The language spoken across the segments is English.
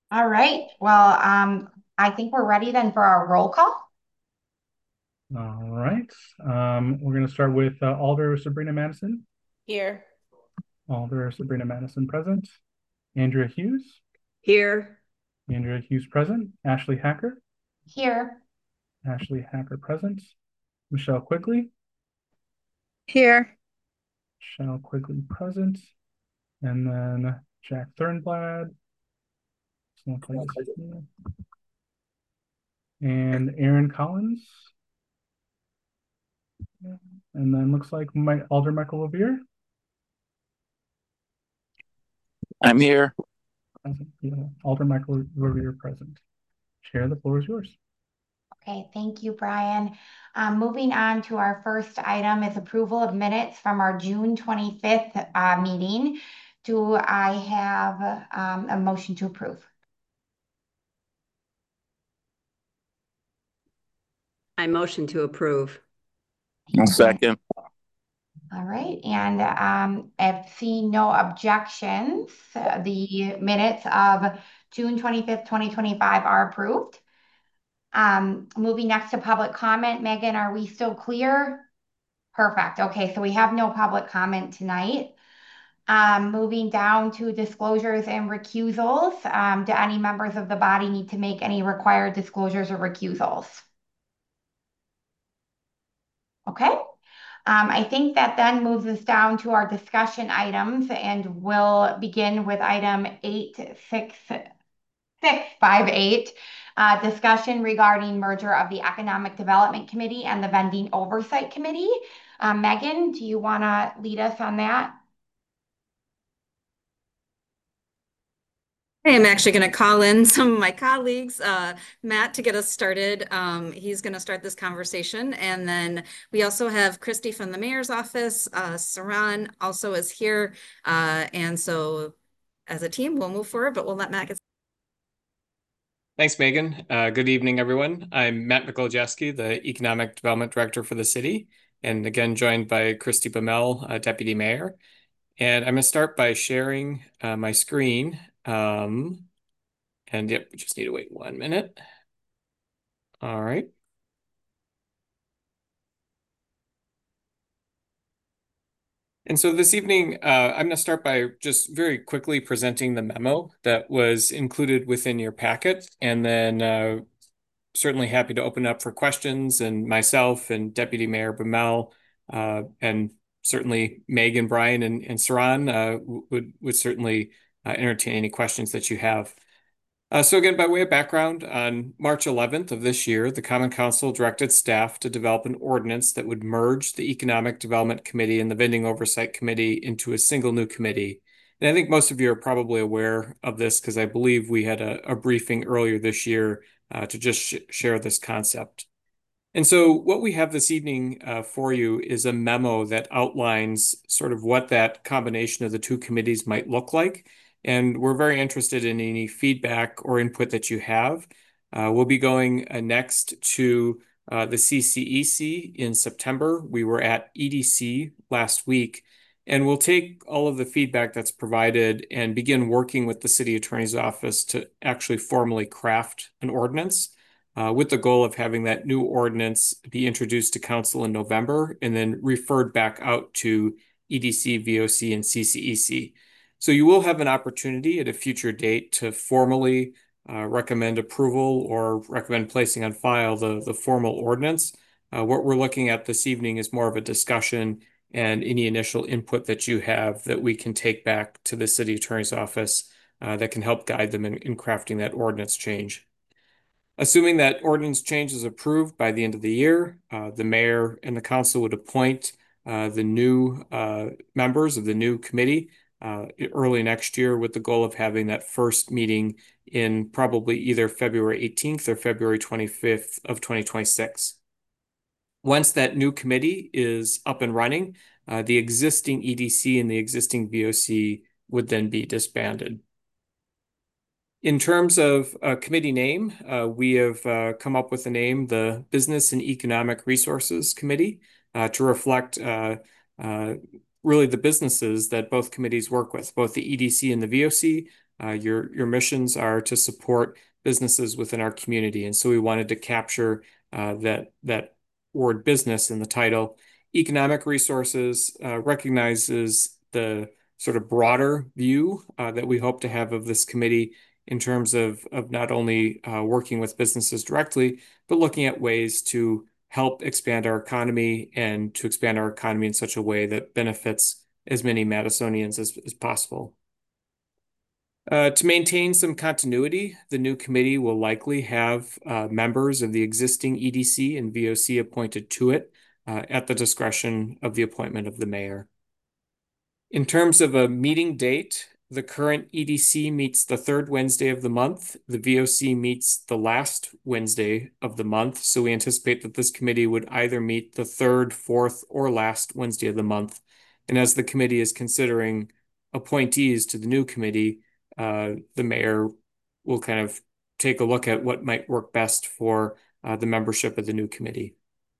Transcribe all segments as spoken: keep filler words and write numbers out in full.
All right. Well, um, I think we're ready then for our roll call. All right. Um, we're going to start with uh, Alder Sabrina Madison. Here. Alder Sabrina Madison present. Andrea Hughes. Here. Andrea Hughes present. Ashley Hacker. Here. Ashley Hacker present. Michelle Quigley. Here. Michelle Quigley present. And then Jack Thurnblad. And Aaron Collins. And then looks like my Alder Michael Revere. I'm here. Present. Yeah, Alder Michael Revere present. Chair, the floor is yours. Okay, thank you, Brian. Um, moving on to our first item is approval of minutes from our June twenty-fifth uh, meeting. Do I have um, a motion to approve? I motion to approve. Second. All right, and um, if seeing no objections, uh, the minutes of June twenty-fifth, twenty twenty-five are approved. Um, moving next to public comment. Megan, are we still clear? Perfect. Okay, so we have no public comment tonight. Um, moving down to disclosures and recusals. Um, do any members of the body need to make any required disclosures or recusals? Okay. Um, I think that then moves us down to our discussion items, and we'll begin with item eight six six five eight. Uh, discussion regarding merger of the Economic Development Committee and the Vending Oversight Committee. Um, Megan, do you want to lead us on that? Hey, I'm actually going to call in some of my colleagues, uh, Matt, to get us started. Um, he's going to start this conversation. And then we also have Christy from the mayor's office. Uh, Saran also is here. Uh, and so as a team, we'll move forward, but we'll let Matt get. Thanks, Megan. Uh, good evening, everyone. I'm Matt Mikolajewski, the Economic Development Director for the city, and again, joined by Christy Bamel, uh, Deputy Mayor. And I'm going to start by sharing uh, my screen. Um, and yep, we just need to wait one minute. All right. And so this evening, uh, I'm going to start by just very quickly presenting the memo that was included within your packet, and then uh, certainly happy to open up for questions, and myself and Deputy Mayor Bamel, uh, and certainly Megan, Brian, and, and Saran uh, would, would certainly uh, entertain any questions that you have. Uh, so again, by way of background, on March eleventh of this year, the Common Council directed staff to develop an ordinance that would merge the Economic Development Committee and the Vending Oversight Committee into a single new committee. And I think most of you are probably aware of this because I believe we had a, a briefing earlier this year uh, to just sh share this concept. And so what we have this evening uh, for you is a memo that outlines sort of what that combination of the two committees might look like. And we're very interested in any feedback or input that you have. Uh, we'll be going uh, next to uh, the C C E C in September. We were at E D C last week, and we'll take all of the feedback that's provided and begin working with the city attorney's office to actually formally craft an ordinance uh, with the goal of having that new ordinance be introduced to council in November and then referred back out to E D C, V O C, and C C E C. So you will have an opportunity at a future date to formally uh, recommend approval or recommend placing on file the, the formal ordinance. Uh, what we're looking at this evening is more of a discussion and any initial input that you have that we can take back to the city attorney's office uh, that can help guide them in, in crafting that ordinance change. Assuming that ordinance change is approved by the end of the year, uh, the mayor and the council would appoint uh, the new uh, members of the new committee uh, early next year with the goal of having that first meeting in probably either February eighteenth or February twenty-fifth of twenty twenty-six. Once that new committee is up and running, uh, the existing E D C and the existing V O C would then be disbanded. In terms of a committee name, uh, we have uh, come up with the name, the Business and Economic Resources Committee, uh, to reflect uh, uh, really the businesses that both committees work with, both the E D C and the V O C, Uh, your, your missions are to support businesses within our community. And so we wanted to capture uh, that, that word business in the title. Economic resources uh, recognizes the sort of broader view uh, that we hope to have of this committee in terms of, of not only uh, working with businesses directly, but looking at ways to help expand our economy and to expand our economy in such a way that benefits as many Madisonians as, as possible. Uh, to maintain some continuity, the new committee will likely have uh, members of the existing E D C and V O C appointed to it uh, at the discretion of the appointment of the mayor. In terms of a meeting date, the current E D C meets the third Wednesday of the month. The V O C meets the last Wednesday of the month. So we anticipate that this committee would either meet the third, fourth, or last Wednesday of the month. And as the committee is considering appointees to the new committee, uh, the mayor will kind of take a look at what might work best for uh, the membership of the new committee.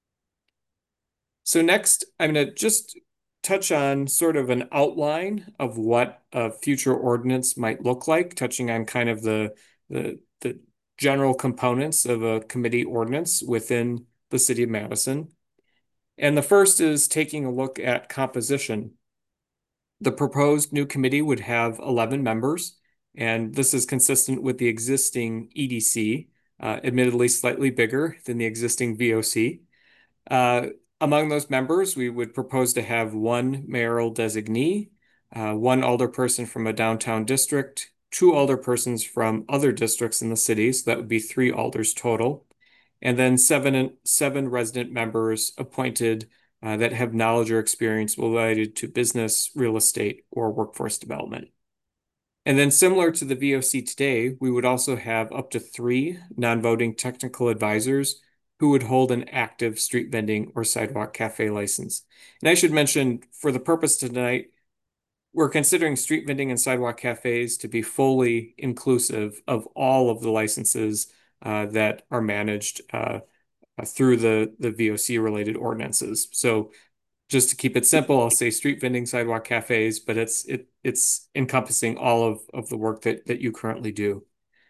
So next, I'm going to just touch on sort of an outline of what a future ordinance might look like, touching on kind of the, the, the general components of a committee ordinance within the city of Madison. And the first is taking a look at composition. The proposed new committee would have eleven members, and this is consistent with the existing E D C, uh, admittedly slightly bigger than the existing V O C. Uh, among those members, we would propose to have one mayoral designee, uh, one alderperson from a downtown district, two alderpersons from other districts in the city, so that would be three alders total, and then seven, seven resident members appointed uh, that have knowledge or experience related to business, real estate, or workforce development. And then similar to the V O C today, we would also have up to three non-voting technical advisors who would hold an active street vending or sidewalk cafe license. And I should mention, for the purpose tonight, we're considering street vending and sidewalk cafes to be fully inclusive of all of the licenses uh, that are managed uh, through the, the V O C related ordinances. So just to keep it simple, I'll say street vending, sidewalk cafes, but it's it it's encompassing all of, of the work that, that you currently do.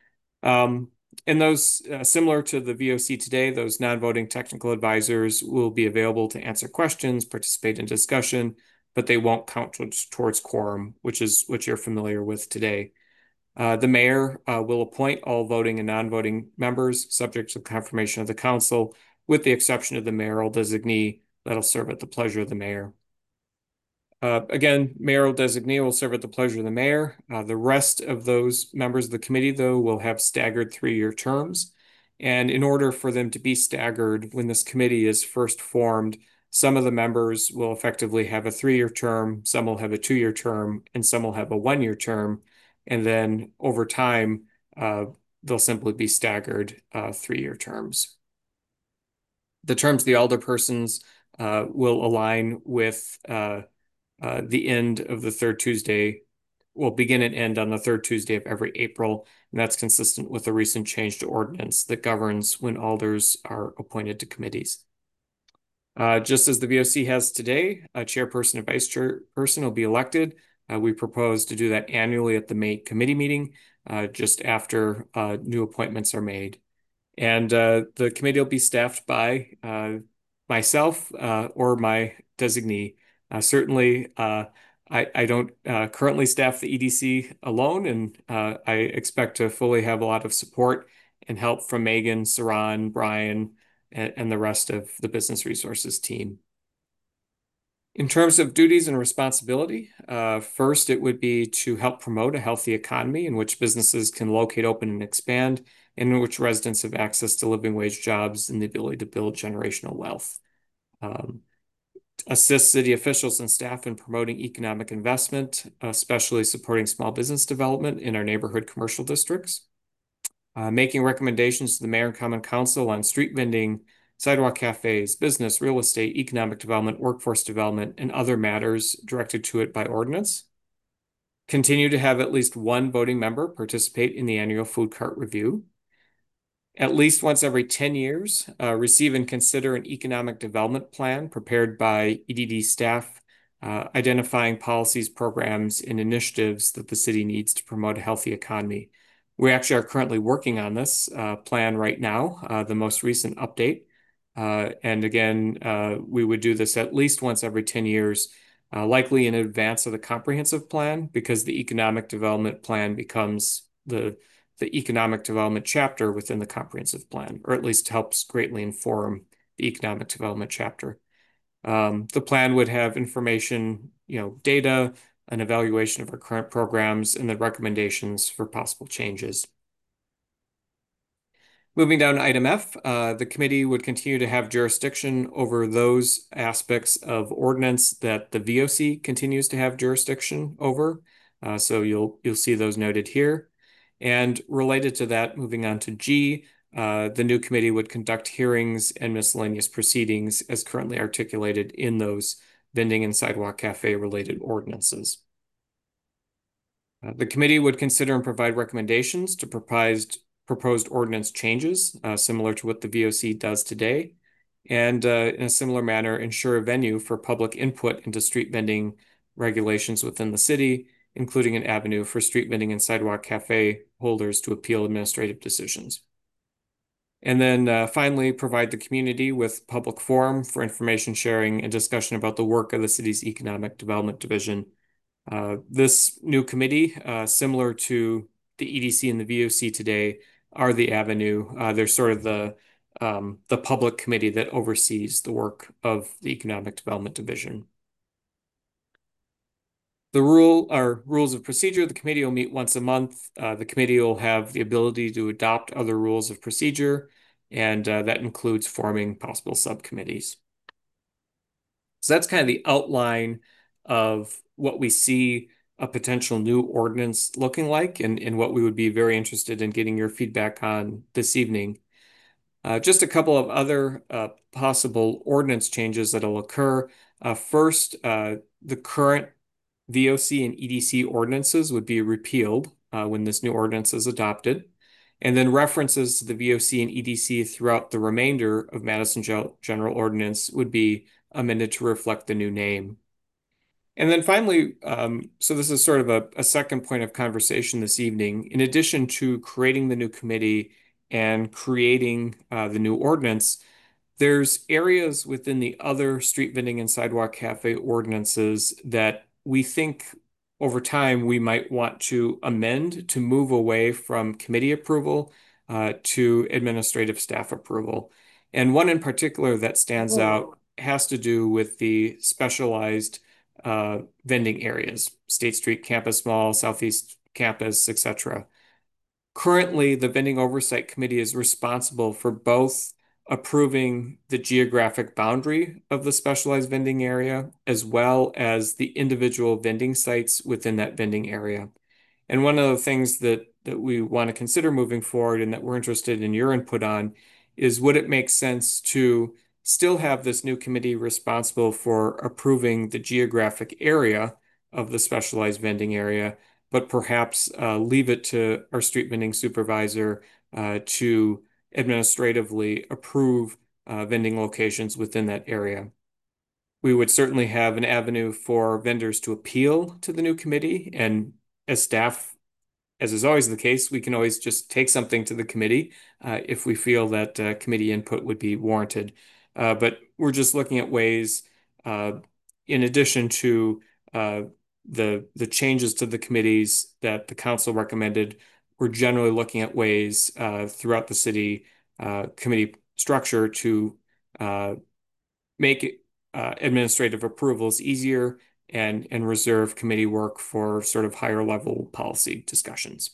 Um, and those, uh, similar to the V O C today, those non-voting technical advisors will be available to answer questions, participate in discussion, but they won't count towards, towards quorum, which is what you're familiar with today. Uh, the mayor uh, will appoint all voting and non-voting members, subject to confirmation of the council, with the exception of the mayoral designee that'll serve at the pleasure of the mayor. Uh, again, mayoral designee will serve at the pleasure of the mayor. Uh, the rest of those members of the committee, though, will have staggered three-year terms. And in order for them to be staggered, when this committee is first formed, some of the members will effectively have a three-year term, some will have a two-year term, and some will have a one-year term. And then over time, uh, they'll simply be staggered uh, three-year terms. The terms of the alderpersons uh, will align with uh, uh, the end of the third Tuesday, will begin and end on the third Tuesday of every April. And that's consistent with the recent change to ordinance that governs when alders are appointed to committees. Uh, just as the V O C has today, a chairperson and vice chairperson will be elected. Uh, we propose to do that annually at the May committee meeting, uh, just after uh, new appointments are made. And uh, the committee will be staffed by uh, myself uh, or my designee. Uh, certainly, uh, I, I don't uh, currently staff the E D C alone, and uh, I expect to fully have a lot of support and help from Megan, Saran, Brian, and, and the rest of the business resources team. In terms of duties and responsibility, uh, first, it would be to help promote a healthy economy in which businesses can locate, open, and expand, and in which residents have access to living wage jobs and the ability to build generational wealth. Um, assist city officials and staff in promoting economic investment, especially supporting small business development in our neighborhood commercial districts. Uh, making recommendations to the mayor and common council on street vending, sidewalk cafes, business, real estate, economic development, workforce development, and other matters directed to it by ordinance. Continue to have at least one voting member participate in the annual food cart review. At least once every ten years, uh, receive and consider an economic development plan prepared by E D D staff uh, identifying policies, programs, and initiatives that the city needs to promote a healthy economy. We actually are currently working on this uh, plan right now, uh, the most recent update. Uh, and again, uh, we would do this at least once every ten years, uh, likely in advance of the comprehensive plan, because the economic development plan becomes the, the economic development chapter within the comprehensive plan, or at least helps greatly inform the economic development chapter. Um, the plan would have information, you know, data, an evaluation of our current programs, and then recommendations for possible changes. Moving down to item F, uh, the committee would continue to have jurisdiction over those aspects of ordinance that the V O C continues to have jurisdiction over. Uh, so you'll you'll see those noted here. And related to that, moving on to G, uh, the new committee would conduct hearings and miscellaneous proceedings as currently articulated in those vending and sidewalk cafe related ordinances. Uh, the committee would consider and provide recommendations to proposed proposed ordinance changes, uh, similar to what the V O C does today, and uh, in a similar manner, ensure a venue for public input into street vending regulations within the city, including an avenue for street vending and sidewalk cafe holders to appeal administrative decisions. And then uh, finally, provide the community with public forum for information sharing and discussion about the work of the city's Economic Development Division. Uh, this new committee, uh, similar to the E D C and the V O C today, are the avenue. Uh, they're sort of the um, the public committee that oversees the work of the Economic Development Division. The rule or rules of procedure, the committee will meet once a month. Uh, the committee will have the ability to adopt other rules of procedure, and uh, that includes forming possible subcommittees. So that's kind of the outline of what we see a potential new ordinance looking like, and, and what we would be very interested in getting your feedback on this evening. Uh, just a couple of other uh, possible ordinance changes that'll occur. Uh, first, uh, the current V O C and E D C ordinances would be repealed uh, when this new ordinance is adopted. And then references to the V O C and E D C throughout the remainder of Madison General Ordinance would be amended to reflect the new name. And then finally, um, so this is sort of a, a second point of conversation this evening. In addition to creating the new committee and creating uh, the new ordinance, there's areas within the other street vending and sidewalk cafe ordinances that we think over time we might want to amend to move away from committee approval uh, to administrative staff approval. And one in particular that stands out has to do with the specialized uh, vending areas, State Street Campus Mall, Southeast Campus, et cetera. Currently, the Vending Oversight Committee is responsible for both approving the geographic boundary of the specialized vending area, as well as the individual vending sites within that vending area. And one of the things that, that we want to consider moving forward and that we're interested in your input on is, would it make sense to still have this new committee responsible for approving the geographic area of the specialized vending area, but perhaps uh, leave it to our street vending supervisor uh, to administratively approve uh, vending locations within that area. We would certainly have an avenue for vendors to appeal to the new committee, and as staff, as is always the case, we can always just take something to the committee uh, if we feel that uh, committee input would be warranted. Uh, but we're just looking at ways, uh, in addition to uh, the the changes to the committees that the council recommended, we're generally looking at ways uh, throughout the city uh, committee structure to uh, make uh, administrative approvals easier and, and reserve committee work for sort of higher level policy discussions.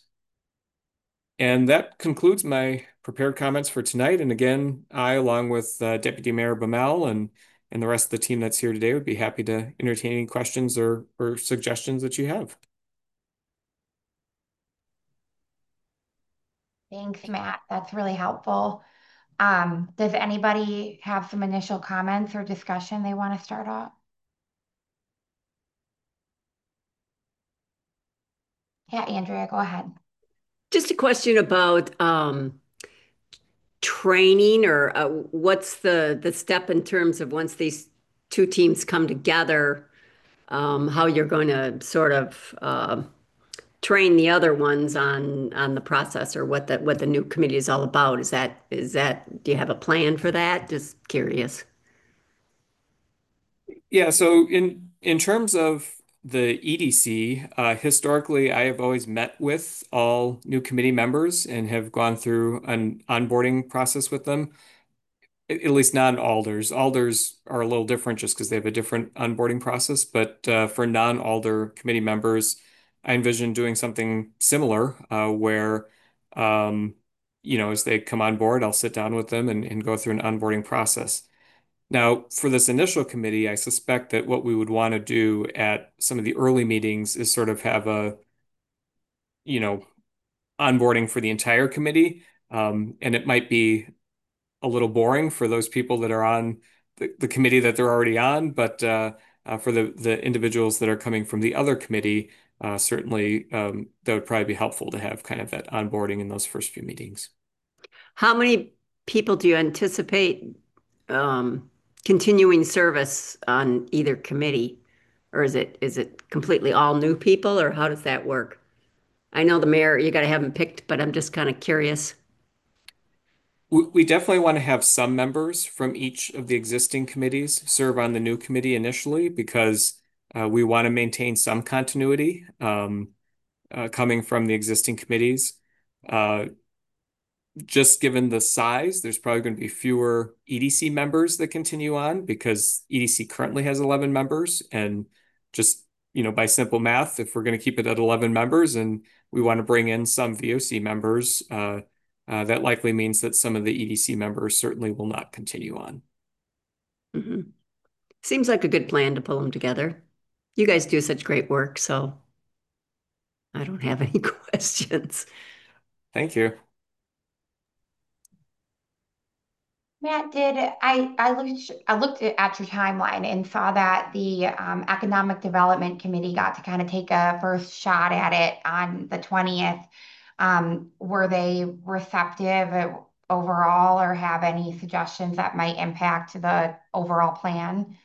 And that concludes my prepared comments for tonight. And again, I, along with uh, Deputy Mayor Baumel and, and the rest of the team that's here today, would be happy to entertain any questions or, or suggestions that you have. Thanks, Matt. That's really helpful. Um, does anybody have some initial comments or discussion they want to start off? Yeah, Andrea, go ahead. Just a question about um, training, or uh, what's the the step in terms of once these two teams come together, um, how you're going to sort of uh, train the other ones on on the process or what the what the new committee is all about. Is that is that do you have a plan for that? Just curious. Yeah, so in in terms of the E D C, uh, historically, I have always met with all new committee members and have gone through an onboarding process with them. At at least non-alders. Alders are a little different just because they have a different onboarding process. But uh, for non-alder committee members, I envision doing something similar, uh, where, um, you know, as they come on board, I'll sit down with them and, and go through an onboarding process. Now, for this initial committee, I suspect that what we would want to do at some of the early meetings is sort of have a, you know, onboarding for the entire committee. Um, and it might be a little boring for those people that are on the, the committee that they're already on, but uh, uh, for the the individuals that are coming from the other committee, uh, certainly um, that would probably be helpful to have kind of that onboarding in those first few meetings. How many people do you anticipate um, continuing service on either committee? Or is it is it completely all new people, or how does that work? I know the mayor, you got to have him picked, but I'm just kind of curious. We, we definitely want to have some members from each of the existing committees serve on the new committee initially because uh, we want to maintain some continuity um, uh, coming from the existing committees. Uh, just given the size, there's probably going to be fewer E D C members that continue on because E D C currently has eleven members. And just, you know, by simple math, if we're going to keep it at eleven members and we want to bring in some V O C members, uh, uh, that likely means that some of the E D C members certainly will not continue on. Mhm. Seems like a good plan to pull them together. You guys do such great work, so I don't have any questions. Thank you. Matt, did I, I looked, I looked at your timeline and saw that the um, Economic Development Committee got to kind of take a first shot at it on the twentieth. Um, were they receptive overall or have any suggestions that might impact the overall plan?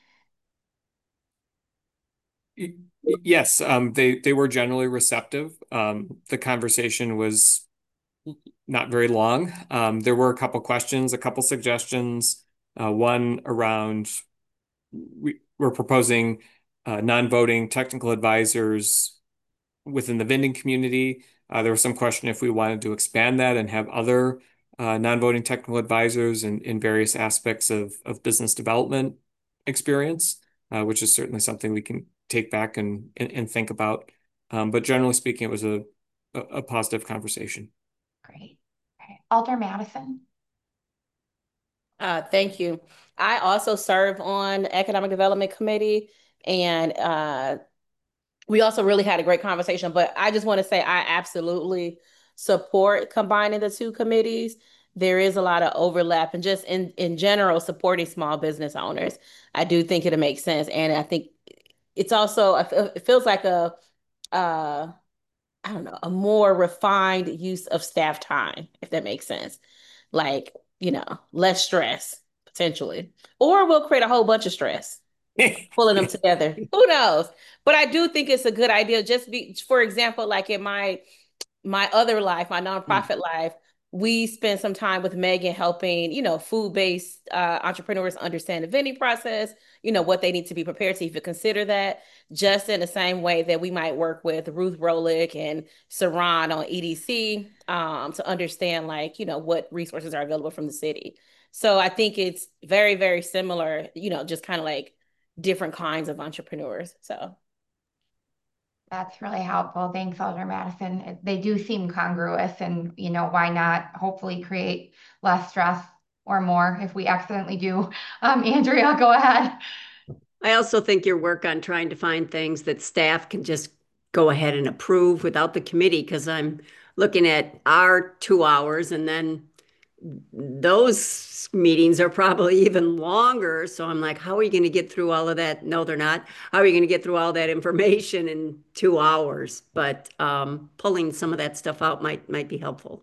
Y- Yes, um, they they were generally receptive. Um, the conversation was not very long. Um, there were a couple questions, a couple suggestions. Uh, one around we, we're proposing uh, non-voting technical advisors within the vending community. Uh, there was some question if we wanted to expand that and have other uh, non-voting technical advisors in, in various aspects of, of business development experience, uh, which is certainly something we can take back and, and, and think about. Um, but generally speaking, it was a, a, a positive conversation. Great. Okay. Alder Madison. Uh, thank you. I also serve on Economic Development Committee, and uh, we also really had a great conversation. But I just want to say I absolutely support combining the two committees. There is a lot of overlap, and just in in general, supporting small business owners. I do think it'll make sense, and I think it's also it feels like a uh, I don't know, a more refined use of staff time, if that makes sense. Like, you know, less stress potentially. Or we'll create a whole bunch of stress pulling them together. Who knows? But I do think it's a good idea. Just be, for example, like in my my other life, my nonprofit mm. life, we spent some time with Megan helping, you know, food-based uh, entrepreneurs understand the vending process, you know, what they need to be prepared to even consider that, just in the same way that we might work with Ruth Rolick and Saran on E D C um, to understand, like, you know, what resources are available from the city. So I think it's very, very similar, you know, just kind of like different kinds of entrepreneurs. So that's really helpful. Thanks, Alder Madison. They do seem congruous and, you know, why not hopefully create less stress or more if we accidentally do. Um, Andrea, go ahead. I also think your work on trying to find things that staff can just go ahead and approve without the committee, because I'm looking at our two hours and then those meetings are probably even longer. So I'm like, how are you going to get through all of that? No, they're not. How are you going to get through all that information in two hours? But um, pulling some of that stuff out might might be helpful.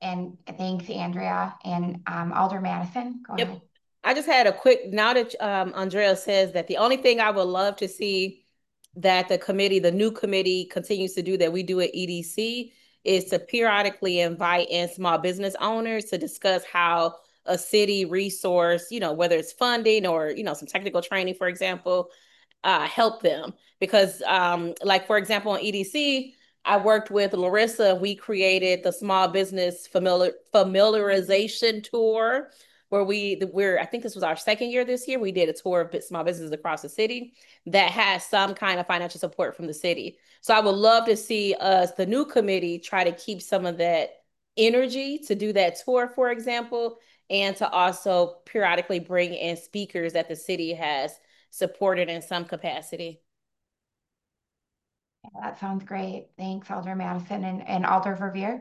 and thanks, Andrea. And um, Alder Madison, go Yep. ahead. I just had a quick, now that um, Andrea says that, the only thing I would love to see that the committee, the new committee continues to do that we do at E D C is to periodically invite in small business owners to discuss how a city resource, you know, whether it's funding or, you know, some technical training, for example, uh, help them. Because um, like, for example, on E D C, I worked with Larissa. We created the small business familiar familiarization tour where we we're I think this was our second year this year. We did a tour of small businesses across the city that has some kind of financial support from the city. So I would love to see us, the new committee, try to keep some of that energy to do that tour, for example, and to also periodically bring in speakers that the city has supported in some capacity. Yeah, that sounds great. Thanks, Alder Madison and, and Alder Verveer.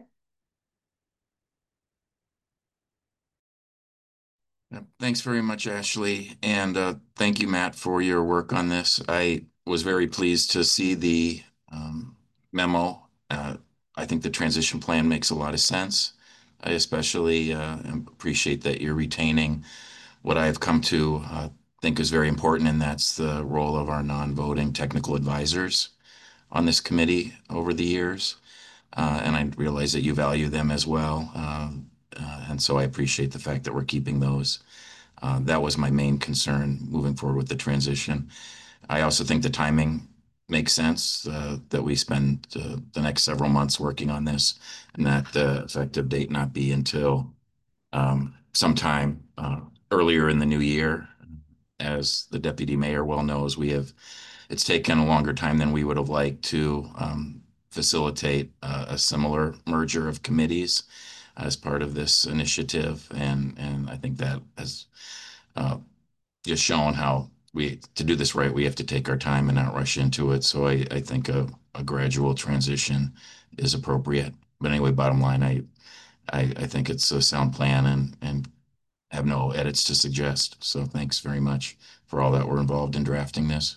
Thanks very much, Ashley. And uh, thank you, Matt, for your work on this. I was very pleased to see the um, memo. Uh, I think the transition plan makes a lot of sense. I especially uh, appreciate that you're retaining what I've come to uh, think is very important, and that's the role of our non-voting technical advisors on this committee over the years. Uh, and I realize that you value them as well. Um, uh, and so I appreciate the fact that we're keeping those. Uh, that was my main concern moving forward with the transition. I also think the timing makes sense, uh, that we spend uh, the next several months working on this, and that the effective date not be until um, sometime uh, earlier in the new year. As the deputy mayor well knows, we have it's taken a longer time than we would have liked to um, facilitate uh, a similar merger of committees as part of this initiative, and and I think that has uh, just shown how we to do this right, we have to take our time and not rush into it. So I, I think a, a gradual transition is appropriate. But anyway, bottom line, I, I I think it's a sound plan and and have no edits to suggest. So thanks very much for all that were involved in drafting this.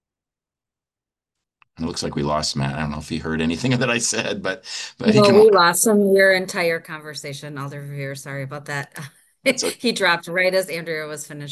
It looks like we lost Matt. I don't know if he heard anything that I said, but but he No, can. we lost him your entire conversation, Alder Verveer. Sorry about that. That's okay. He dropped right as Andrea was finished.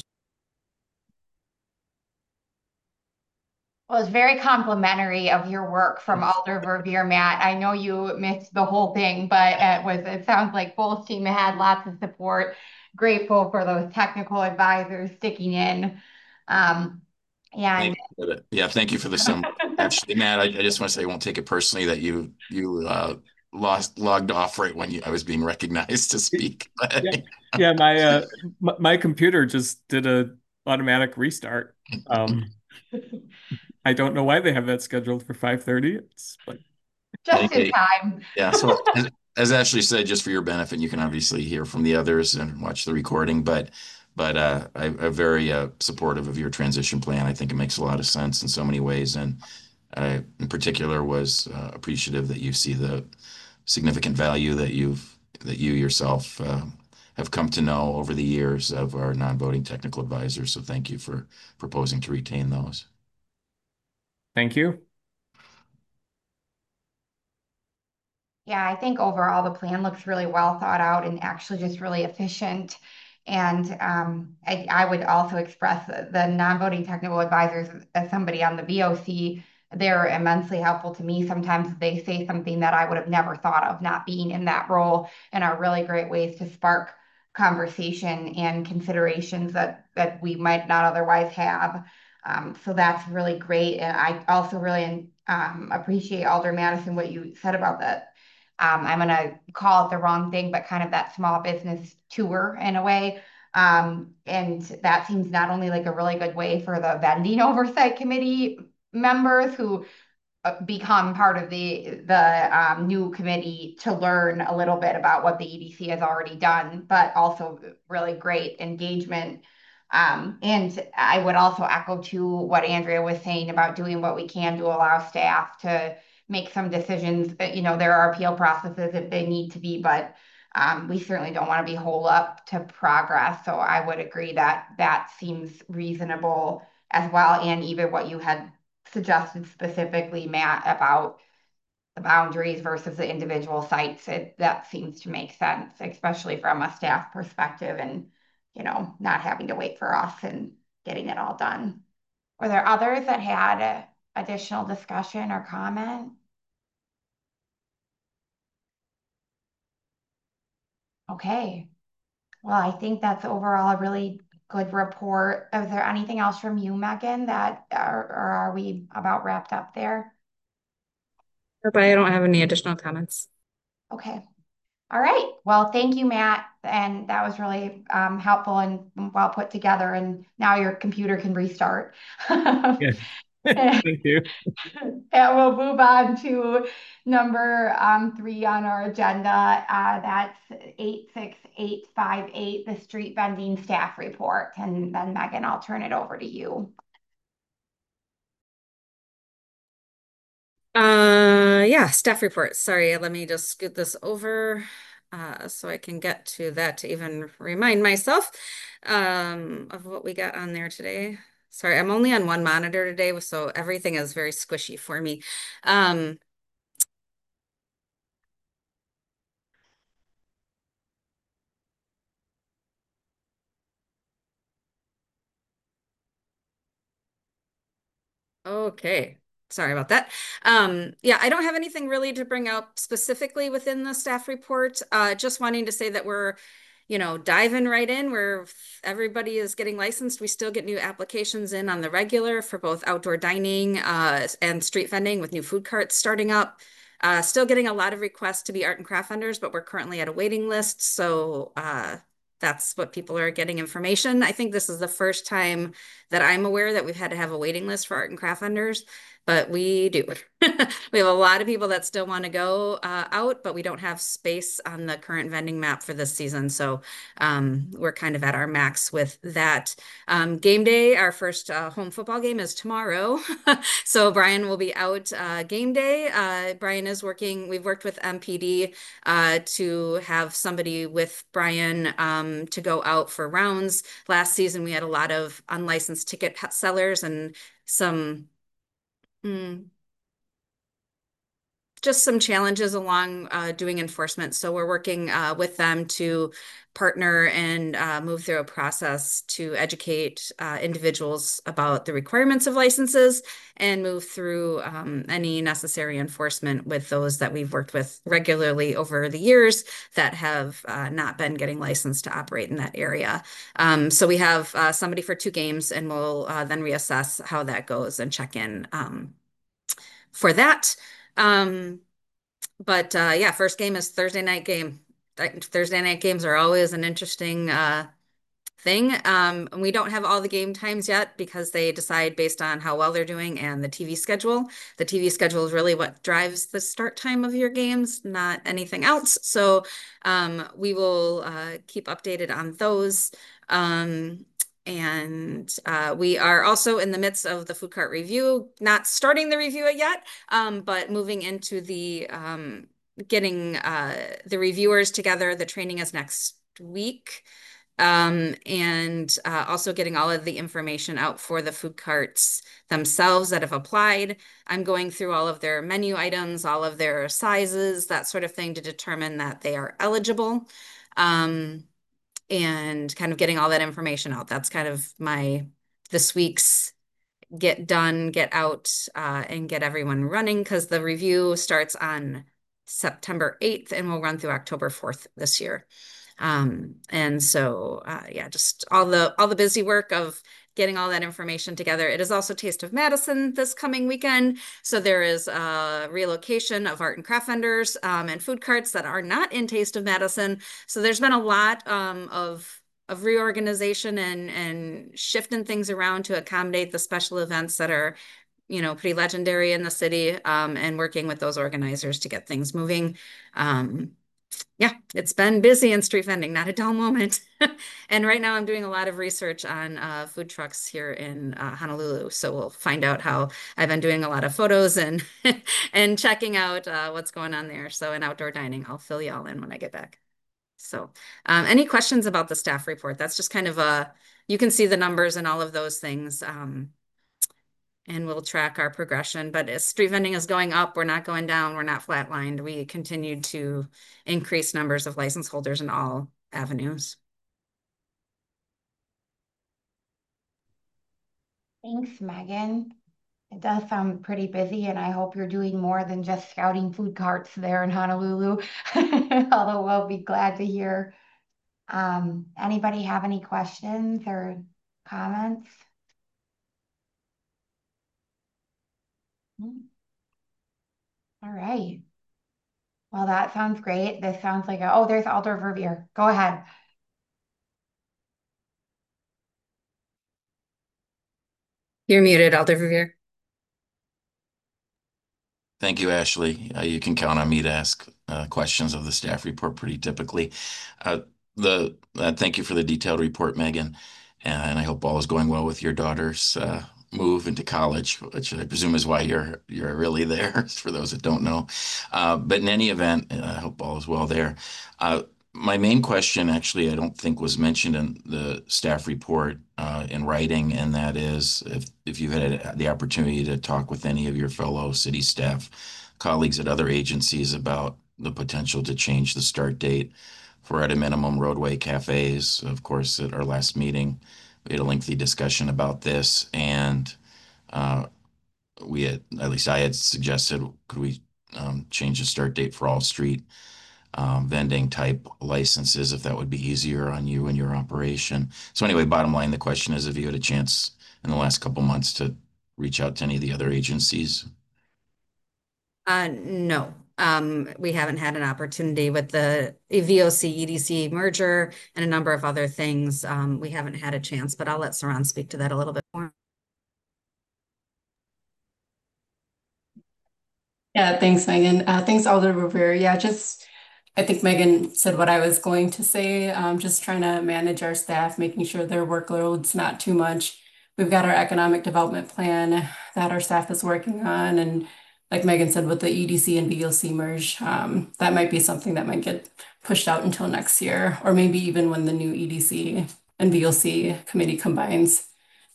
Well, it's very complimentary of your work from Alder Verveer, Matt. I know you missed the whole thing, but it was it sounds like full steam ahead, lots of support. Grateful for those technical advisors sticking in. Um, and Thank you for that. Yeah, thank you for the sum. Actually, Matt, I, I just want to say I won't take it personally that you you uh, lost logged off right when you, I was being recognized to speak. But, Yeah, yeah, my uh my, my computer just did a automatic restart. Um I don't know why they have that scheduled for five thirty. It's but just in Hey, time. yeah, so as, as Ashley said, just for your benefit, you can obviously hear from the others and watch the recording, but but uh, I, I'm very uh, supportive of your transition plan. I think it makes a lot of sense in so many ways, and I, in particular, was uh, appreciative that you see the significant value that you've that you yourself uh, have come to know over the years of our non-voting technical advisors. So thank you for proposing to retain those. thank you. Yeah, I think overall the plan looks really well thought out and actually just really efficient. And um, I, I would also express the, the non-voting technical advisors as somebody on the V O C. They're immensely helpful to me. Sometimes they say something that I would have never thought of, not being in that role, and are really great ways to spark conversation and considerations that that we might not otherwise have. Um, so that's really great. And I also really um, appreciate Alder Madison what you said about that. um, I'm gonna call it the wrong thing, but kind of that small business tour in a way. Um, and that seems not only like a really good way for the vending oversight committee members who uh, become part of the the um, new committee to learn a little bit about what the E D C has already done, but also really great engagement. Um, and I would also echo to what Andrea was saying about doing what we can to allow staff to make some decisions. Uh, You know, there are appeal processes if they need to be, but um, we certainly don't want to be whole up to progress. So I would agree that that seems reasonable as well. And even what you had suggested specifically, Matt, about the boundaries versus the individual sites, it, that seems to make sense, especially from a staff perspective and, you know, not having to wait for us and getting it all done. Were there others that had uh, additional discussion or comment? Okay. Well, I think that's overall a really good report. Is there anything else from you, Megan, that, or, or are we about wrapped up there? But I don't have any additional comments. Okay. All right. Well, thank you, Matt. And that was really um, helpful and well put together. And now your computer can restart. Yeah. Thank you. And we'll move on to number um, three on our agenda. Uh, that's eight six eight five eight, the street vending staff report. And then Megan, I'll turn it over to you. Uh, yeah, staff report. Sorry, let me just scoot this over uh, so I can get to that to even remind myself um, of what we got on there today. Sorry, I'm only on one monitor today, so everything is very squishy for me. Um, Okay, sorry about that. Um, yeah, I don't have anything really to bring up specifically within the staff report. Uh, just wanting to say that we're, you know, diving right in where everybody is getting licensed. We still get new applications in on the regular for both outdoor dining uh, and street vending with new food carts starting up. Uh, still getting a lot of requests to be art and craft vendors, but we're currently at a waiting list. So uh, that's what people are getting information. I think this is the first time that I'm aware that we've had to have a waiting list for art and craft vendors, but we do. We have a lot of people that still want to go uh, out, but we don't have space on the current vending map for this season. So um, we're kind of at our max with that. Um, game day, our first uh, home football game is tomorrow. So Brian will be out uh, game day. Uh, Brian is working, we've worked with M P D uh, to have somebody with Brian um, to go out for rounds. Last season, we had a lot of unlicensed ticket sellers and some mm, just some challenges along uh, doing enforcement. So we're working uh, with them to partner and uh, move through a process to educate uh, individuals about the requirements of licenses and move through um, any necessary enforcement with those that we've worked with regularly over the years that have uh, not been getting licensed to operate in that area. Um, so we have uh, somebody for two games, and we'll uh, then reassess how that goes and check in um, for that. Um, but uh, yeah, first game is Thursday night game. Thursday night games are always an interesting uh, thing. Um, and we don't have all the game times yet because they decide based on how well they're doing and the T V schedule. The T V schedule is really what drives the start time of your games, not anything else. So um, we will uh, keep updated on those. Um, and uh, we are also in the midst of the food cart review, not starting the review yet, um, but moving into the um, getting uh, the reviewers together. The training is next week. Um, and uh, also getting all of the information out for the food carts themselves that have applied. I'm going through all of their menu items, all of their sizes, that sort of thing to determine that they are eligible. Um, and kind of getting all that information out. That's kind of my this week's get done, get out, uh, and get everyone running because the review starts on September eighth and will run through October fourth this year. Um, and so, uh, yeah, just all the all the busy work of getting all that information together. It is also Taste of Madison this coming weekend. So there is a relocation of art and craft vendors um, and food carts that are not in Taste of Madison. So there's been a lot um, of of reorganization and and shifting things around to accommodate the special events that are, you know, pretty legendary in the city, um, and working with those organizers to get things moving. Um, yeah, it's been busy in street vending, not a dull moment. And right now I'm doing a lot of research on uh, food trucks here in uh, Honolulu. So we'll find out how I've been doing a lot of photos and and checking out uh, what's going on there. So in outdoor dining, I'll fill you all in when I get back. So um, any questions about the staff report? That's just kind of a, you can see the numbers and all of those things. Um, and we'll track our progression. But as street vending is going up, we're not going down, we're not flatlined. We continued to increase numbers of license holders in all avenues. Thanks, Megan. It does sound pretty busy, and I hope you're doing more than just scouting food carts there in Honolulu. Although we'll be glad to hear. Um, anybody have any questions or comments? Hmm. All right. Well, that sounds great. This sounds like a, oh, there's Alder Verveer. Go ahead. You're muted, Alder Verveer. Thank you, Ashley. Uh, you can count on me to ask uh, questions of the staff report pretty typically. Uh, the uh, Thank you for the detailed report, Megan, and I hope all is going well with your daughter's uh, move into college, which I presume is why you're you're really there. For those that don't know, uh, but in any event, uh, I hope all is well there. Uh, my main question, actually, I don't think was mentioned in the staff report uh, in writing, and that is if, if you've had the opportunity to talk with any of your fellow city staff colleagues at other agencies about the potential to change the start date for at a minimum roadway cafes. Of course, at our last meeting, we had a lengthy discussion about this, and uh, we had, at least I had suggested, could we um, change the start date for all street um, vending type licenses, if that would be easier on you and your operation. So anyway, bottom line, the question is, if you had a chance in the last couple months to reach out to any of the other agencies? Uh, no, um, we haven't had an opportunity with the V O C E D C merger and a number of other things. Um, we haven't had a chance, but I'll let Saran speak to that a little bit more. Yeah, thanks, Megan. Uh, thanks, Alder Rivera. Yeah, just I think Megan said what I was going to say. Um, just trying to manage our staff, making sure their workload's not too much. We've got our economic development plan that our staff is working on, and like Megan said, with the E D C and V O C merge, um, that might be something that might get pushed out until next year, or maybe even when the new E D C and V O C committee combines.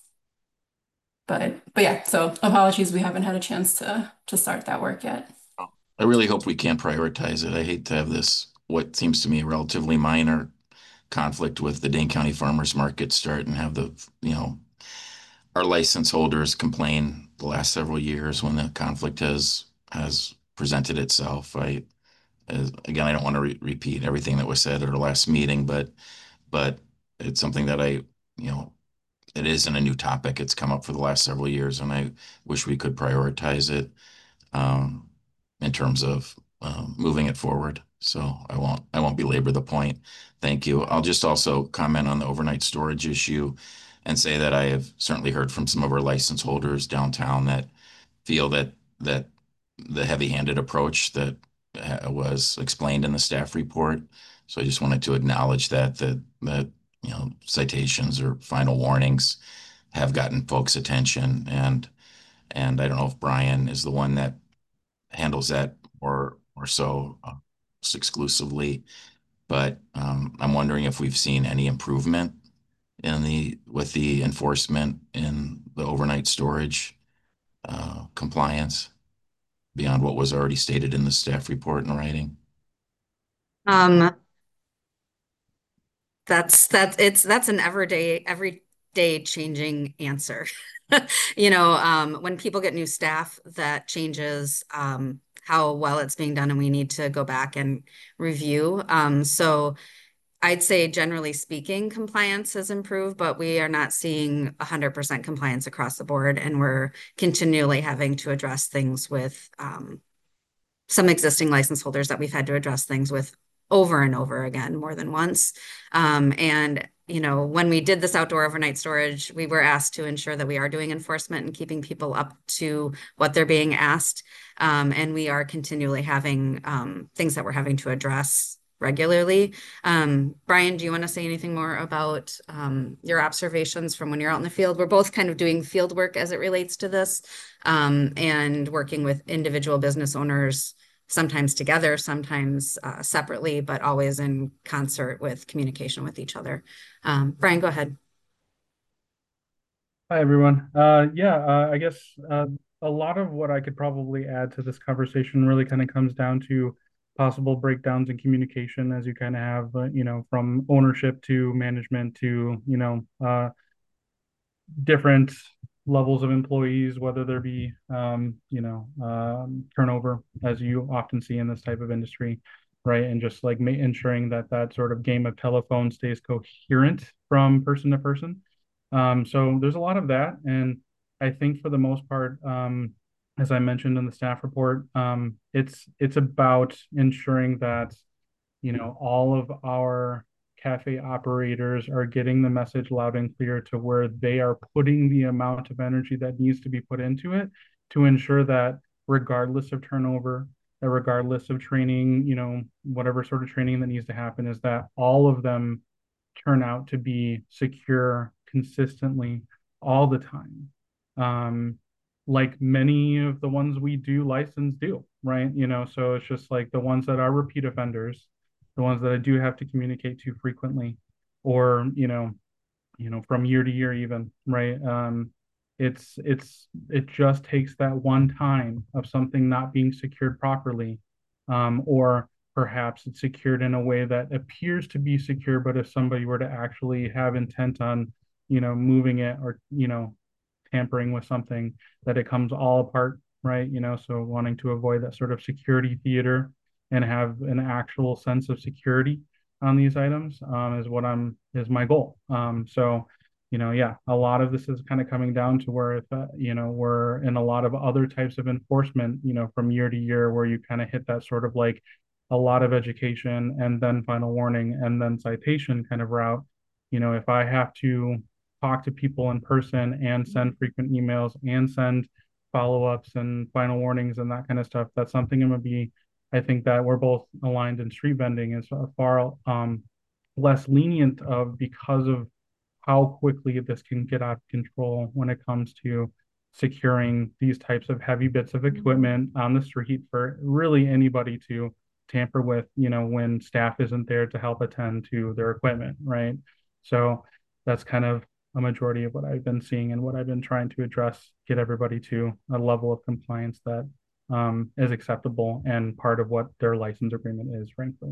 But but yeah, so apologies, we haven't had a chance to to start that work yet. I really hope we can prioritize it. I hate to have this, what seems to me a relatively minor conflict with the Dane County Farmers Market start and have the, you know, our license holders complain the last several years when the conflict has has presented itself. I, as, again, I don't want to re repeat everything that was said at our last meeting, but but it's something that I, you know, it isn't a new topic. It's come up for the last several years, and I wish we could prioritize it um, in terms of um, moving it forward. So I won't I won't belabor the point. Thank you. I'll just also comment on the overnight storage issue and say that I have certainly heard from some of our license holders downtown that feel that that the heavy-handed approach that uh, was explained in the staff report. So I just wanted to acknowledge that that that you know citations or final warnings have gotten folks' attention, and and I don't know if Brian is the one that handles that or or so uh, exclusively, but um, I'm wondering if we've seen any improvement in the with the enforcement in the overnight storage uh, compliance beyond what was already stated in the staff report in writing. Um, that's that's it's that's an everyday everyday changing answer. You know, um, when people get new staff, that changes um, how well it's being done, and we need to go back and review. Um, so I'd say generally speaking, compliance has improved, but we are not seeing one hundred percent compliance across the board, and we're continually having to address things with um, some existing license holders that we've had to address things with over and over again, more than once. Um, and, you know, when we did this outdoor overnight storage, we were asked to ensure that we are doing enforcement and keeping people up to what they're being asked. Um, and we are continually having um, things that we're having to address regularly. Um, Brian, do you want to say anything more about um, your observations from when you're out in the field? We're both kind of doing field work as it relates to this um, and working with individual business owners, sometimes together, sometimes uh, separately, but always in concert with communication with each other. Um, Brian, go ahead. Hi, everyone. Uh, yeah, uh, I guess uh, a lot of what I could probably add to this conversation really kind of comes down to possible breakdowns in communication as you kind of have, uh, you know, from ownership to management to, you know, uh, different levels of employees, whether there be, um, you know, um, turnover, as you often see in this type of industry, right? And just like ma- ensuring that that sort of game of telephone stays coherent from person to person. Um, so there's a lot of that. And I think for the most part, um, as I mentioned in the staff report, um, it's it's about ensuring that you know, all of our cafe operators are getting the message loud and clear to where they are putting the amount of energy that needs to be put into it to ensure that regardless of turnover, that regardless of training, you know, whatever sort of training that needs to happen, is that all of them turn out to be secure consistently all the time. Um, like many of the ones we do license do, right? You know, so it's just like the ones that are repeat offenders, the ones that I do have to communicate to frequently, or, you know, you know, from year to year even, right? Um, it's it's it just takes that one time of something not being secured properly, um, or perhaps it's secured in a way that appears to be secure, but if somebody were to actually have intent on, you know, moving it or, you know, tampering with something, that it comes all apart, right? You know, so wanting to avoid that sort of security theater and have an actual sense of security on these items um, is what I'm is my goal. Um, so, you know, yeah, a lot of this is kind of coming down to where if uh, you know we're in a lot of other types of enforcement, you know, from year to year, where you kind of hit that sort of like a lot of education and then final warning and then citation kind of route. You know, if I have to talk to people in person and send frequent emails and send follow-ups and final warnings and that kind of stuff, that's something I'm gonna be I think that we're both aligned in street vending is far um, less lenient of because of how quickly this can get out of control when it comes to securing these types of heavy bits of equipment on the street for really anybody to tamper with, you know, when staff isn't there to help attend to their equipment, right? So that's kind of a majority of what I've been seeing and what I've been trying to address, get everybody to a level of compliance that um, is acceptable and part of what their license agreement is, frankly.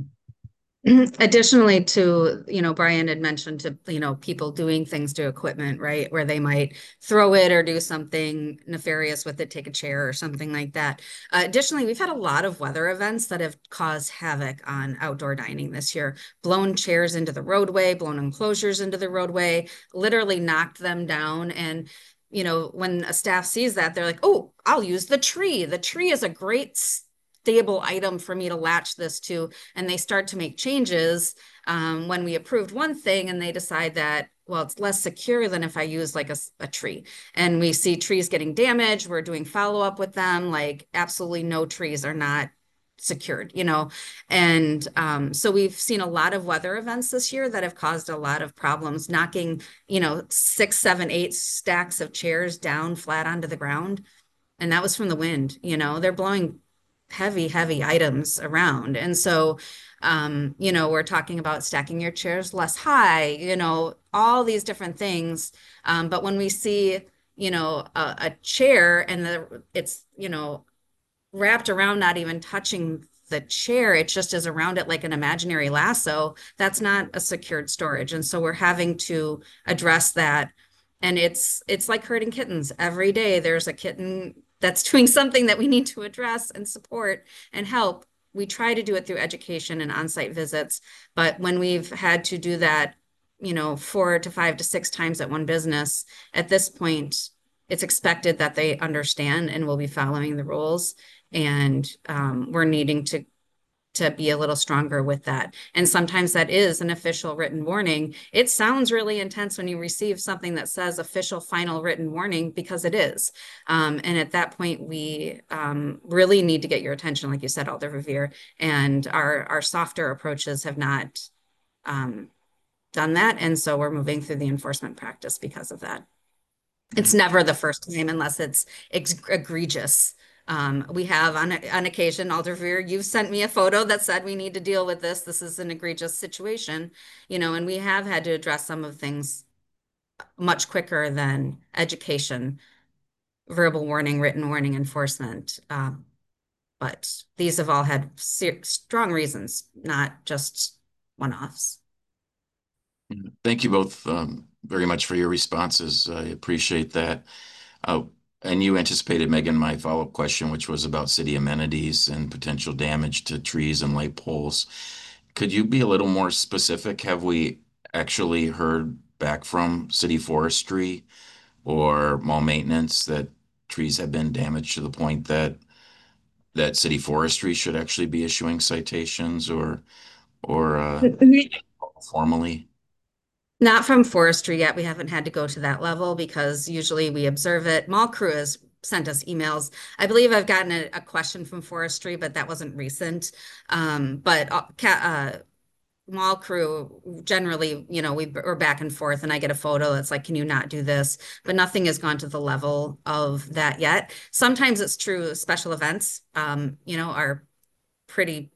Additionally to, you know, Brian had mentioned to, you know, people doing things to equipment, right? Where they might throw it or do something nefarious with it, take a chair or something like that. Uh, additionally, we've had a lot of weather events that have caused havoc on outdoor dining this year. Blown chairs into the roadway, blown enclosures into the roadway, literally knocked them down. And you know, when a staff sees that, they're like, oh, I'll use the tree. The tree is a great stable item for me to latch this to. And they start to make changes um, when we approved one thing and they decide that, well, it's less secure than if I use like a, a tree. And we see trees getting damaged. We're doing follow up with them. Like absolutely no trees are not secured, you know. And um, so we've seen a lot of weather events this year that have caused a lot of problems, knocking, you know, six, seven, eight stacks of chairs down flat onto the ground. And that was from the wind, you know, they're blowing heavy, heavy items around. And so, um, you know, we're talking about stacking your chairs less high, you know, all these different things. Um, but when we see, you know, a, a chair and the it's, you know, wrapped around, not even touching the chair, it just is around it like an imaginary lasso, that's not a secured storage. And so we're having to address that. And it's it's like herding kittens. Every day there's a kitten that's doing something that we need to address and support and help. We try to do it through education and on-site visits, but when we've had to do that, you know, four to five to six times at one business, at this point, it's expected that they understand and will be following the rules. And um, we're needing to to be a little stronger with that. And sometimes that is an official written warning. It sounds really intense when you receive something that says official final written warning, because it is. Um, and at that point, we um, really need to get your attention, like you said, Alder Verveer, and our, our softer approaches have not um, done that. And so we're moving through the enforcement practice because of that. It's never the first time unless it's egregious. Um, we have on, on occasion, Alder Verveer, you've sent me a photo that said we need to deal with this. This is an egregious situation, you know, and we have had to address some of things much quicker than education, verbal warning, written warning, enforcement. Um, but these have all had strong reasons, not just one-offs. Thank you both um, very much for your responses. I appreciate that. Uh, and you anticipated, Megan, my follow-up question, which was about city amenities and potential damage to trees and light poles. Could you be a little more specific? Have we actually heard back from city forestry or mall maintenance that trees have been damaged to the point that that city forestry should actually be issuing citations or or uh, formally? Not from forestry yet. We haven't had to go to that level because usually we observe it. Mall crew has sent us emails. I believe I've gotten a, a question from forestry, but that wasn't recent. Um, but uh, uh, mall crew generally, you know, we, we're back and forth, and I get a photo that's like, can you not do this? But nothing has gone to the level of that yet. Sometimes it's true. Special events, um, you know, are pretty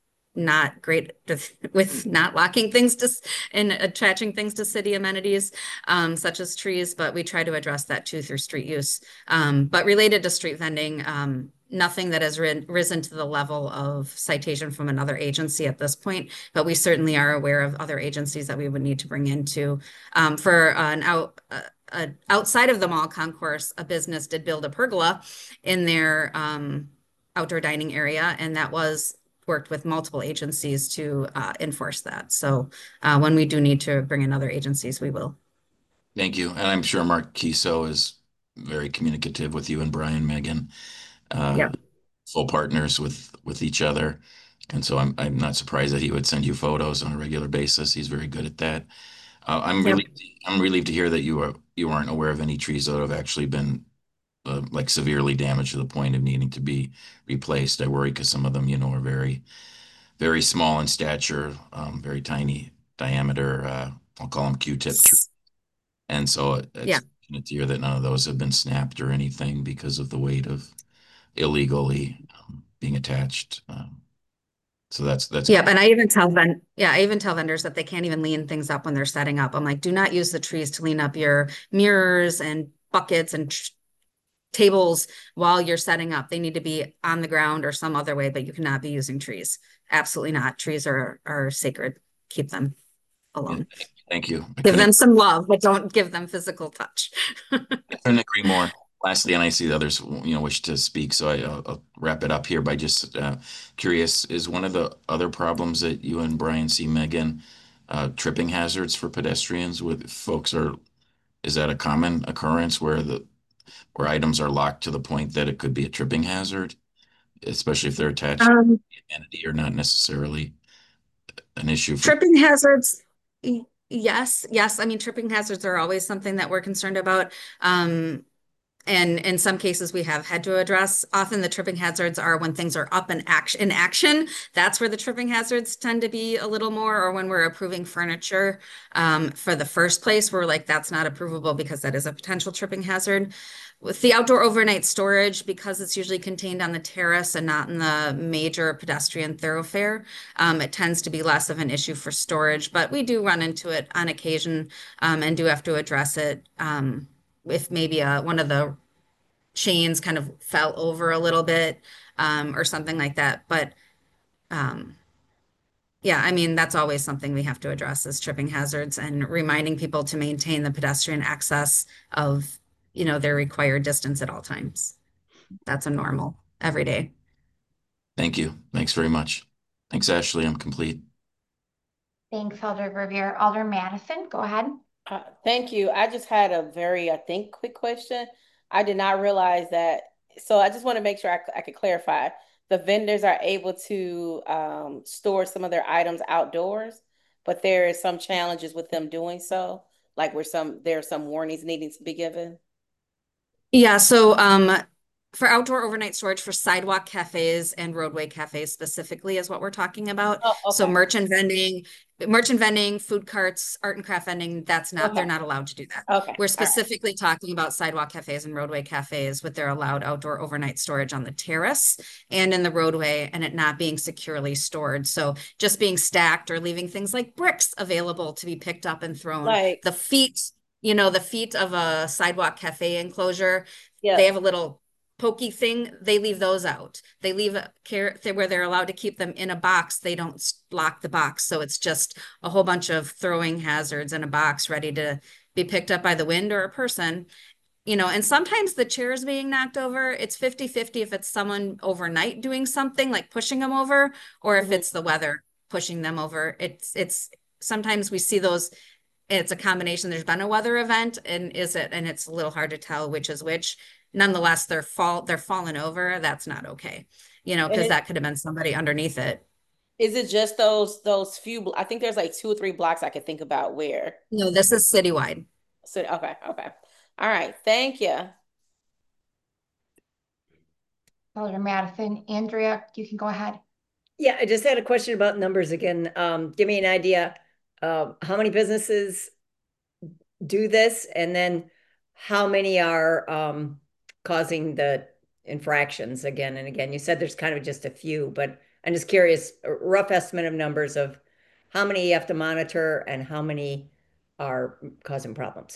not great with not locking things to and attaching things to city amenities, um, such as trees, but we try to address that too through street use. Um, but related to street vending, um, nothing that has ri risen to the level of citation from another agency at this point, but we certainly are aware of other agencies that we would need to bring into. Um, for an out, uh, uh, outside of the mall concourse, a business did build a pergola in their um, outdoor dining area, and that was worked with multiple agencies to uh, enforce that. So uh, when we do need to bring in other agencies, we will. Thank you. And I'm sure Mark Kiso is very communicative with you and Brian, Megan, uh, Yep. full partners with with each other. And so I'm I'm not surprised that he would send you photos on a regular basis. He's very good at that. Uh, I'm Yep. really I'm relieved to hear that you are you aren't aware of any trees that have actually been uh, like severely damaged to the point of needing to be replaced. I worry because some of them, you know, are very very small in stature, um, very tiny diameter. Uh, I'll call them Q-tip trees. And so it- Yeah. it's fortunate to hear that none of those have been snapped or anything because of the weight of illegally um, being attached. Um, so that's that's Yep. And I even tell ven yeah, I even tell vendors that they can't even lean things up when they're setting up. I'm like, do not use the trees to lean up your mirrors and buckets and tables while you're setting up. They need to be on the ground or some other way, but you cannot be using trees. Absolutely not. Trees are are sacred. Keep them alone. yeah, thank you. I Give couldn't, them some love, but don't give them physical touch. I couldn't agree more. Lastly, and I see the others, you know, wish to speak, so I, I'll, I'll wrap it up here by just uh, curious, is one of the other problems that you and Brian see, Megan, uh, tripping hazards for pedestrians with folks are, is that a common occurrence where the where items are locked to the point that it could be a tripping hazard, especially if they're attached to Um, the entity or not necessarily an issue for tripping hazards, y- yes, yes. I mean, tripping hazards are always something that we're concerned about. Um, And in some cases, we have had to address. Often the tripping hazards are when things are up in action. In action, that's where the tripping hazards tend to be a little more, or when we're approving furniture um, for the first place, we're like, that's not approvable because that is a potential tripping hazard. With the outdoor overnight storage, because it's usually contained on the terrace and not in the major pedestrian thoroughfare, um, it tends to be less of an issue for storage, but we do run into it on occasion um, and do have to address it. Um, if maybe uh, one of the chains kind of fell over a little bit um, or something like that. But um, yeah, I mean, that's always something we have to address is tripping hazards and reminding people to maintain the pedestrian access of, you know, their required distance at all times. That's a normal every day. Thank you. Thanks very much. Thanks, Ashley. I'm complete. Thanks, Alder Verveer. Alder Madison, go ahead. Uh, thank you. I just had a very, I think, quick question. I did not realize that. So I just want to make sure I, c- I could clarify. The vendors are able to um, store some of their items outdoors, but there is some challenges with them doing so, like where some there are some warnings needing to be given. Yeah, so um, for outdoor overnight storage for sidewalk cafes and roadway cafes specifically is what we're talking about. Oh, So okay. merchant vending, merchant vending, food carts, art and craft vending, that's not, they're Okay. not allowed to do that. Okay. We're All right. specifically talking about sidewalk cafes and roadway cafes with their allowed outdoor overnight storage on the terrace and in the roadway and it not being securely stored. So just being stacked or leaving things like bricks available to be picked up and thrown. Like, The feet you know, the feet of a sidewalk cafe enclosure, Yeah. they have a little pokey thing. They leave those out. They leave a care where they're allowed to keep them in a box. They don't lock the box. So it's just a whole bunch of throwing hazards in a box ready to be picked up by the wind or a person. You know, and sometimes the chair is being knocked over. It's fifty fifty if it's someone overnight doing something like pushing them over, or if Mhm. it's the weather pushing them over. It's, it's, sometimes we see those, it's a combination. There's been a weather event and is it, and it's a little hard to tell which is which. Nonetheless, they're fall, they're falling over. That's not okay. You know, And because it, that could have been somebody underneath it. is it just those those few? bl- I think there's like two or three blocks I could think about where. No, this is citywide. So okay, okay, all right. Thank you. Alder Madison, Andrea, you can go ahead. Yeah, I just had a question about numbers again. Um, give me an idea of how many businesses do this, and then how many are um, causing the infractions again and again. You said there's kind of just a few, but I'm just curious, a rough estimate of numbers of how many you have to monitor and how many are causing problems.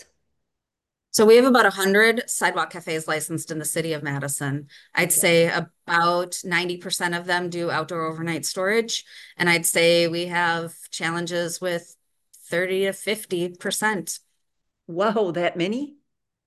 So we have about one hundred sidewalk cafes licensed in the city of Madison. I'd say about ninety percent of them do outdoor overnight storage. And I'd say we have challenges with thirty to fifty percent. Whoa, that many?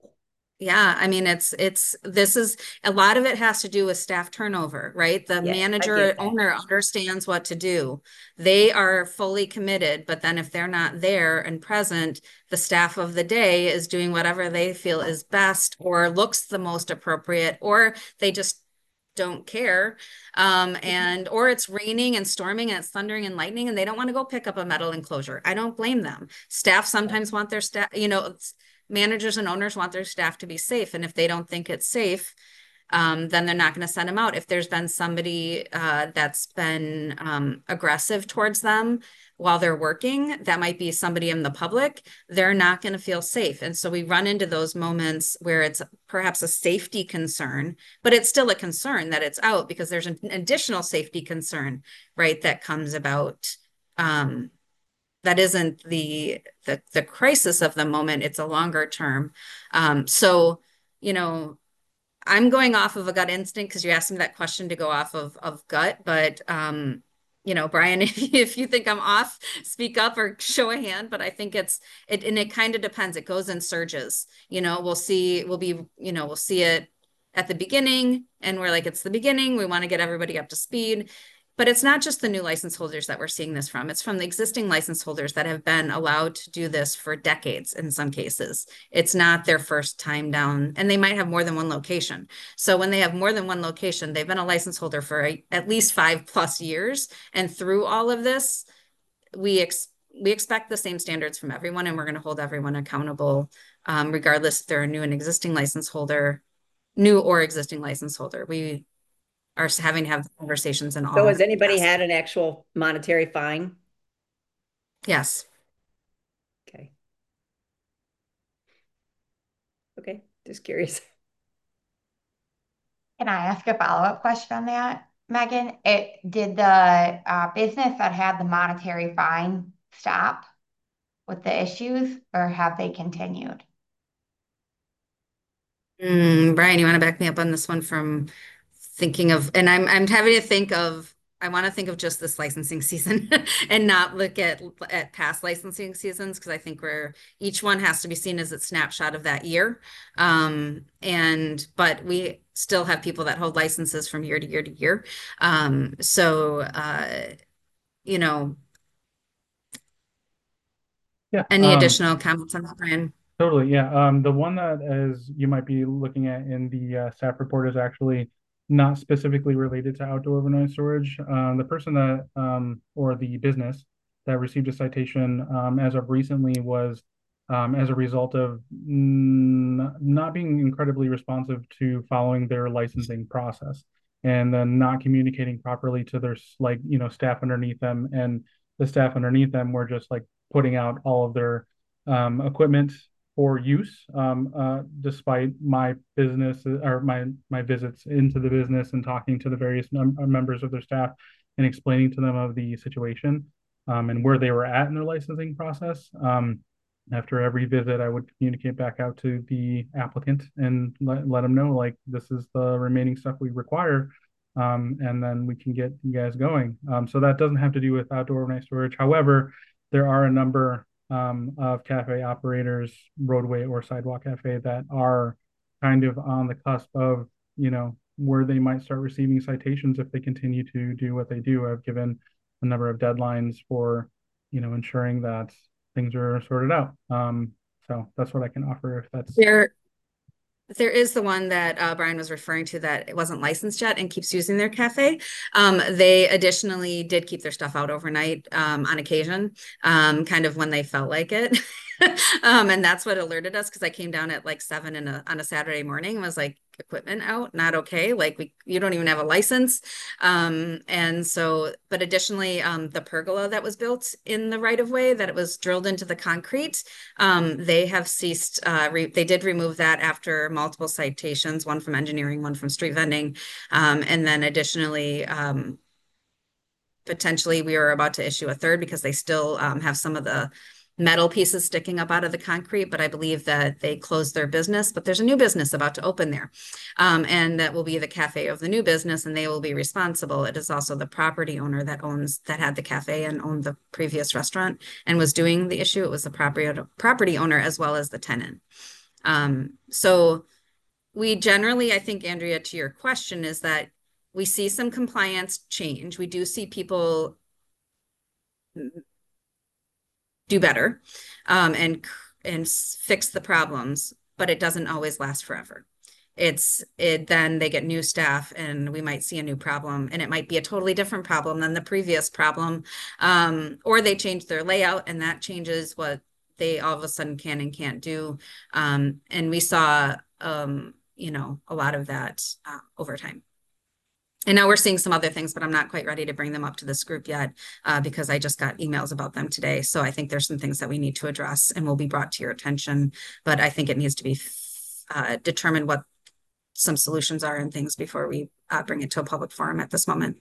Yeah, I mean, it's, it's, this is, a lot of it has to do with staff turnover, right? The Yeah, I manager, get that. owner understands what to do. They are fully committed, but then if they're not there and present, the staff of the day is doing whatever they feel is best or looks the most appropriate, or they just don't care. Um, and, or it's raining and storming and it's thundering and lightning and they don't want to go pick up a metal enclosure. I don't blame them. Staff sometimes want their staff, you know, it's, managers and owners want their staff to be safe. And if they don't think it's safe, um, then they're not going to send them out. If there's been somebody uh, that's been um, aggressive towards them while they're working, that might be somebody in the public, they're not going to feel safe. And so we run into those moments where it's perhaps a safety concern, but it's still a concern that it's out because there's an additional safety concern, right, that comes about. Um, that isn't the, the the crisis of the moment. It's a longer term. Um, so, you know, I'm going off of a gut instinct because you asked me that question to go off of of gut. But um, you know, Brian, if, if you think I'm off, speak up or show a hand. But I think it's it, and it kind of depends. It goes in surges. You know, we'll see. We'll be. You know, we'll see it at the beginning, and we're like, it's the beginning. We want to get everybody up to speed. But it's not just the new license holders that we're seeing this from. It's from the existing license holders that have been allowed to do this for decades in some cases. It's not their first time down, and they might have more than one location. So when they have more than one location, they've been a license holder for a, at least five plus years. And through all of this, we ex we expect the same standards from everyone, and we're going to hold everyone accountable, um, regardless if they're a new and existing license holder, new or existing license holder. We are having to have conversations in all. So has anybody had an actual monetary fine? Yes. Okay. Okay, just curious. Can I ask a follow-up question on that, Megan? It did the uh, business that had the monetary fine stop with the issues, or have they continued? Mm, Brian, you want to back me up on this one from thinking of, and I'm I'm having to think of, I want to think of just this licensing season and not look at at past licensing seasons because I think we're each one has to be seen as a snapshot of that year. Um, and but we still have people that hold licenses from year to year to year. Um, so uh, you know, Yeah. any um, additional comments on that, Brian? Totally, yeah. Um, the one that is you might be looking at in the uh, staff report is actually not specifically related to outdoor overnight storage. Um, the person that um, or the business that received a citation um, as of recently was um, as a result of n not being incredibly responsive to following their licensing process and then not communicating properly to their like you know staff underneath them, and the staff underneath them were just like putting out all of their um, equipment for use, um, uh, despite my business or my my visits into the business and talking to the various mem members of their staff and explaining to them of the situation um, and where they were at in their licensing process. Um, After every visit, I would communicate back out to the applicant and let, let them know, like, this is the remaining stuff we require. Um, and then we can get you guys going. Um, so that doesn't have to do with outdoor overnight storage. However, there are a number um, of cafe operators, roadway or sidewalk cafe, that are kind of on the cusp of, you know, where they might start receiving citations if they continue to do what they do. I've given a number of deadlines for, you know, ensuring that things are sorted out. Um, so that's what I can offer if that's There, there is the one that uh, Brian was referring to that it wasn't licensed yet and keeps using their cafe. Um, they additionally did keep their stuff out overnight um, on occasion, um, kind of when they felt like it. um, and that's what alerted us, because I came down at like seven in a, on a Saturday morning and was like, equipment out, not okay. Like we, you don't even have a license. Um, and so, but additionally, um, the pergola that was built in the right of way, that it was drilled into the concrete, um, they have ceased, uh, re they did remove that after multiple citations, one from engineering, one from street vending. Um, and then additionally, um, potentially we were about to issue a third because they still um, have some of the metal pieces sticking up out of the concrete, but I believe that they closed their business, but there's a new business about to open there. Um, and that will be the cafe of the new business, and they will be responsible. It is also the property owner that owns, that had the cafe and owned the previous restaurant and was doing the issue. It was the property, property owner as well as the tenant. Um, so we generally, I think, Andrea, to your question, is that we see some compliance change. We do see people do better um, and and fix the problems, but it doesn't always last forever. It's it then they get new staff and we might see a new problem, and it might be a totally different problem than the previous problem, um, or they change their layout and that changes what they all of a sudden can and can't do. Um, and we saw um, you know, a lot of that uh, over time. And now we're seeing some other things, but I'm not quite ready to bring them up to this group yet uh, because I just got emails about them today. So I think there's some things that we need to address and will be brought to your attention. But I think it needs to be uh, determined what some solutions are and things before we uh, bring it to a public forum at this moment.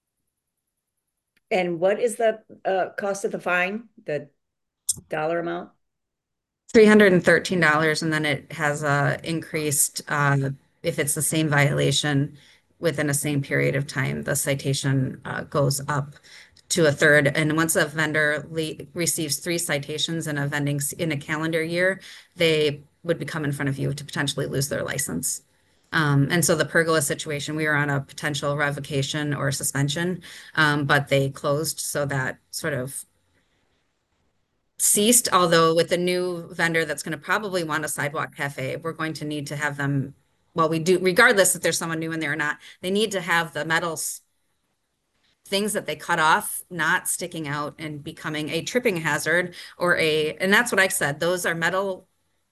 And what is the uh, cost of the fine, the dollar amount? three hundred thirteen dollars, and then it has uh, increased uh, if it's the same violation within a same period of time, the citation uh, goes up to a third. And once a vendor receives three citations in a vending in a calendar year, they would become in front of you to potentially lose their license. Um, and so the pergola situation, we were on a potential revocation or suspension, um, but they closed, so that sort of ceased. Although with the new vendor that's going to probably want a sidewalk cafe, we're going to need to have them, well, we do, regardless if there's someone new in there or not, they need to have the metals things that they cut off not sticking out and becoming a tripping hazard or a, and that's what I said, those are metal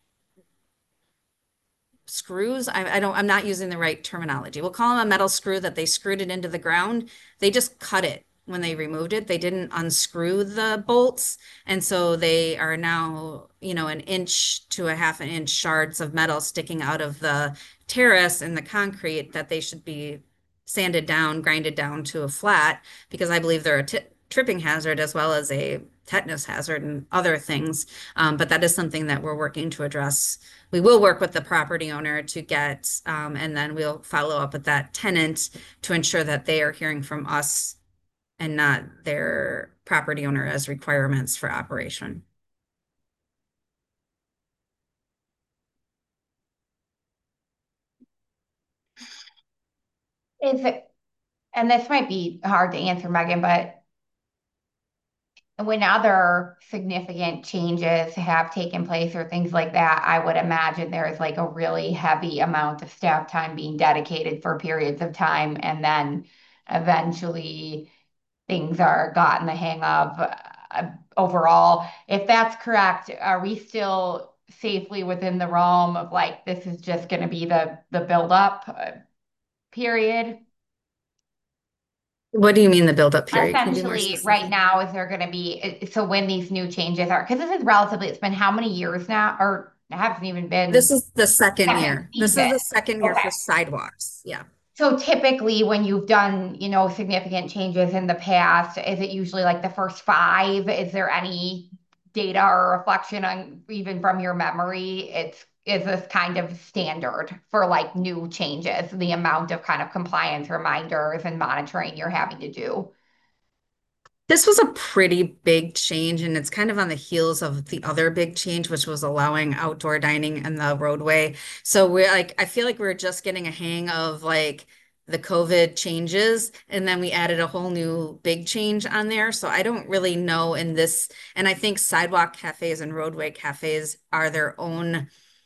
screws. I, I don't, I'm not using the right terminology. We'll call them a metal screw that they screwed it into the ground. They just cut it when they removed it. They didn't unscrew the bolts. And so they are now, you know, an inch to a half an inch shards of metal sticking out of the terrace and the concrete that they should be sanded down, grinded down to a flat, because I believe they're a t tripping hazard as well as a tetanus hazard and other things. Um, but that is something that we're working to address. We will work with the property owner to get, um, and then we'll follow up with that tenant to ensure that they are hearing from us and not their property owner as requirements for operation. Is it, and this might be hard to answer, Megan, but when other significant changes have taken place or things like that, I would imagine there's like a really heavy amount of staff time being dedicated for periods of time, and then eventually things are gotten the hang of uh, overall. If that's correct, are we still safely within the realm of like this is just going to be the the build up uh, period? What do you mean the build-up period? Can you be more Essentially, specific? right now, is there going to be, so when these new changes are, because this is relatively, it's been how many years now, or it hasn't even been. This is the second Second year. This is season. the second year Okay. for sidewalks. Yeah. So typically, when you've done, you know, significant changes in the past, is it usually like the first five? Is there any data or reflection on even from your memory, it's is this kind of standard for like new changes, the amount of kind of compliance reminders and monitoring you're having to do? This was a pretty big change, and it's kind of on the heels of the other big change, which was allowing outdoor dining in the roadway. So we're like, I feel like we're just getting a hang of like the COVID changes, and then we added a whole new big change on there. So I don't really know in this, and I think sidewalk cafes and roadway cafes are their own,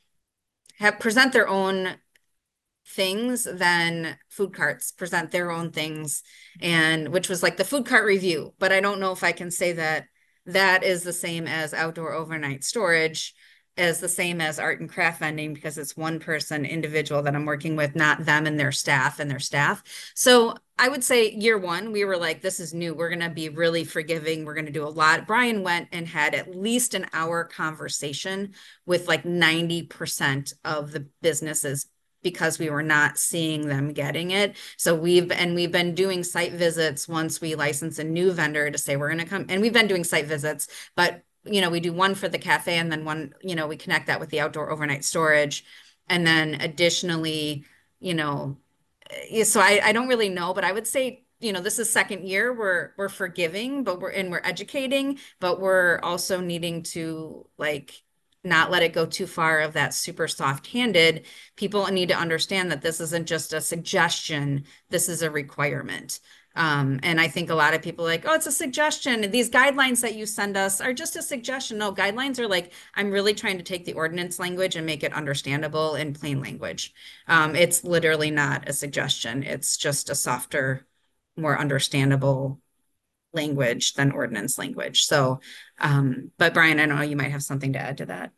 have present their own things, then food carts present their own things, and which was like the food cart review. But I don't know if I can say that that is the same as outdoor overnight storage, as the same as art and craft vending, because it's one person individual that I'm working with, not them and their staff and their staff. So I would say year one, we were like, this is new. We're going to be really forgiving. We're going to do a lot. Brian went and had at least an hour conversation with like ninety percent of the businesses, because we were not seeing them getting it. So we've, and we've been doing site visits once we license a new vendor to say, we're going to come, and we've been doing site visits, but you know, we do one for the cafe, and then one, you know, we connect that with the outdoor overnight storage. And then additionally, you know, so I, I don't really know, but I would say, you know, this is second year, we're, we're forgiving, but we're, and we're educating, but we're also needing to like, not let it go too far of that super soft-handed. People need to understand that this isn't just a suggestion, this is a requirement. Um, and I think a lot of people are like, oh, it's a suggestion. These guidelines that you send us are just a suggestion. No, guidelines are like, I'm really trying to take the ordinance language and make it understandable in plain language. Um, it's literally not a suggestion. It's just a softer, more understandable language than ordinance language. So, um, but Brian, I know you might have something to add to that.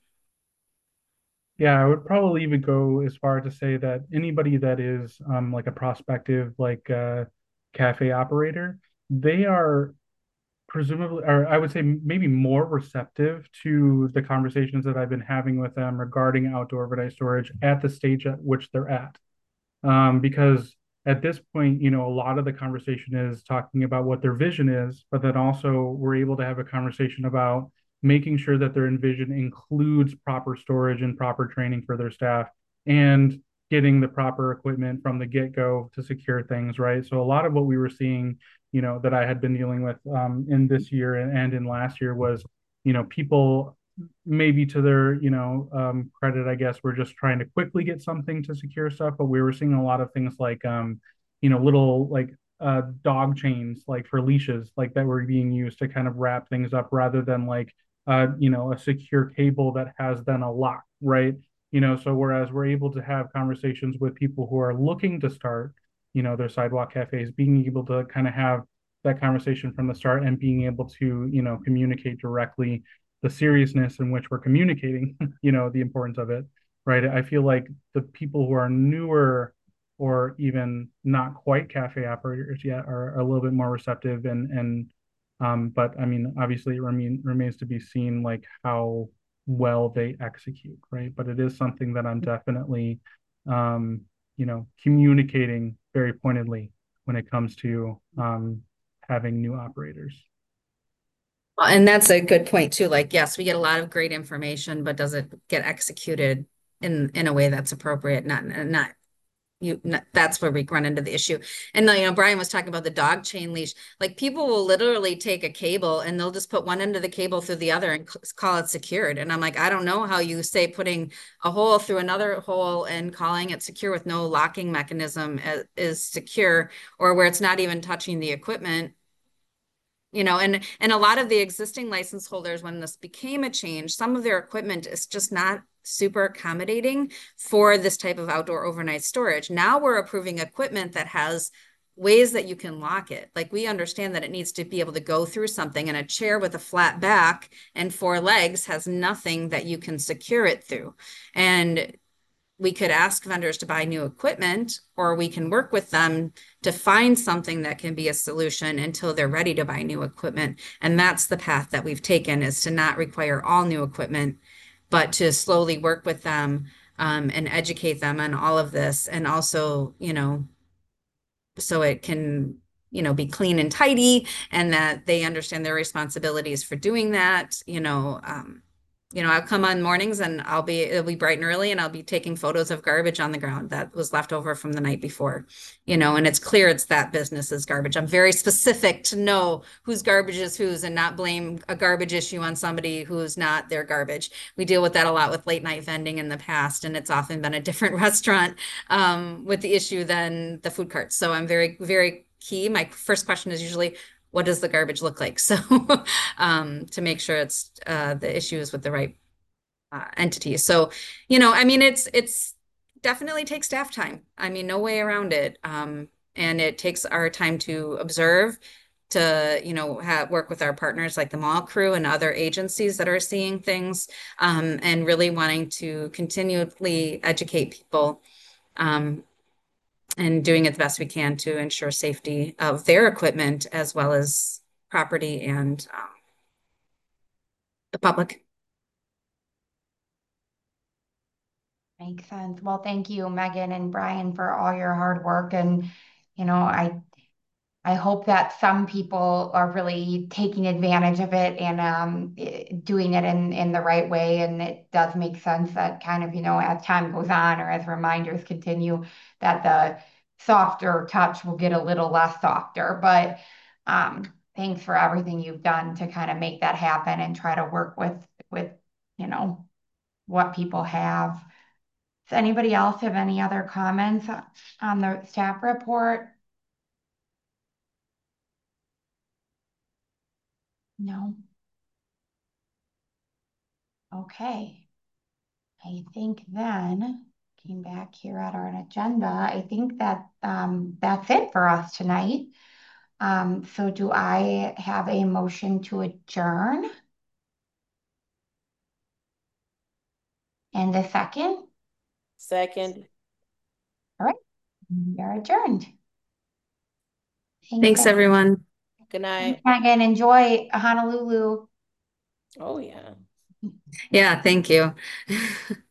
Yeah, I would probably even go as far to say that anybody that is um, like a prospective like uh, cafe operator, they are presumably, or I would say maybe more receptive to the conversations that I've been having with them regarding outdoor overnight storage at the stage at which they're at. Um, because at this point, you know, a lot of the conversation is talking about what their vision is, but then also we're able to have a conversation about making sure that their vision includes proper storage and proper training for their staff, and getting the proper equipment from the get-go to secure things, right? So a lot of what we were seeing, you know, that I had been dealing with um, in this year and, and in last year was, you know, people maybe to their, you know, um, credit, I guess, we're just trying to quickly get something to secure stuff, but we were seeing a lot of things like, um, you know, little like uh, dog chains, like for leashes, like that were being used to kind of wrap things up rather than like, uh, you know, a secure cable that has then a lock, right? You know, so whereas we're able to have conversations with people who are looking to start, you know, their sidewalk cafes, being able to kind of have that conversation from the start and being able to, you know, communicate directly the seriousness in which we're communicating, you know, the importance of it, right? I feel like the people who are newer or even not quite cafe operators yet are a little bit more receptive, and and um, but I mean, obviously, it remain, remains to be seen like how well they execute, right? But it is something that I'm definitely, um, you know, communicating very pointedly when it comes to um, having new operators. Well, and that's a good point too. Like, yes, we get a lot of great information, but does it get executed in in a way that's appropriate? Not not you. Not, that's where we run into the issue. And you know, Brian was talking about the dog chain leash. Like, people will literally take a cable and they'll just put one end of the cable through the other and call it secured. And I'm like, I don't know how you say putting a hole through another hole and calling it secure with no locking mechanism is, is secure, or where it's not even touching the equipment. You know, and and a lot of the existing license holders, when this became a change, some of their equipment is just not super accommodating for this type of outdoor overnight storage. Now we're approving equipment that has ways that you can lock it. Like, we understand that it needs to be able to go through something, and a chair with a flat back and four legs has nothing that you can secure it through. And we could ask vendors to buy new equipment, or we can work with them to find something that can be a solution until they're ready to buy new equipment. And that's the path that we've taken, is to not require all new equipment, but to slowly work with them um, and educate them on all of this. And also, you know, so it can, you know, be clean and tidy, and that they understand their responsibilities for doing that. You know, um, you know, I'll come on mornings and I'll be, it'll be bright and early and I'll be taking photos of garbage on the ground that was left over from the night before, you know, and it's clear it's that business's garbage. I'm very specific to know whose garbage is whose and not blame a garbage issue on somebody who's not their garbage. We deal with that a lot with late night vending in the past, and it's often been a different restaurant um, with the issue than the food carts. So I'm very, very key. My first question is usually, what does the garbage look like? So um, to make sure it's uh, the issue is with the right uh, entity. So, you know, I mean, it's it's definitely takes staff time. I mean, no way around it. Um, and it takes our time to observe, to, you know, have, work with our partners like the mall crew and other agencies that are seeing things, um, and really wanting to continually educate people, um, and doing it the best we can to ensure safety of their equipment as well as property and um, the public. Makes sense. Well, thank you, Megan and Brian, for all your hard work. And, you know, I I hope that some people are really taking advantage of it and um, i- doing it in, in the right way. And it does make sense that kind of, you know, as time goes on or as reminders continue, that the softer touch will get a little less softer. But um, thanks for everything you've done to kind of make that happen and try to work with with, you know, what people have. Does anybody else have any other comments on the staff report? No. Okay. I think then, came back here at our agenda, I think that um, that's it for us tonight. Um, so do I have a motion to adjourn? And a second? Second. All right, we are adjourned. Thanks, everyone. Good night. Megan, enjoy Honolulu. Oh, yeah. Yeah, thank you.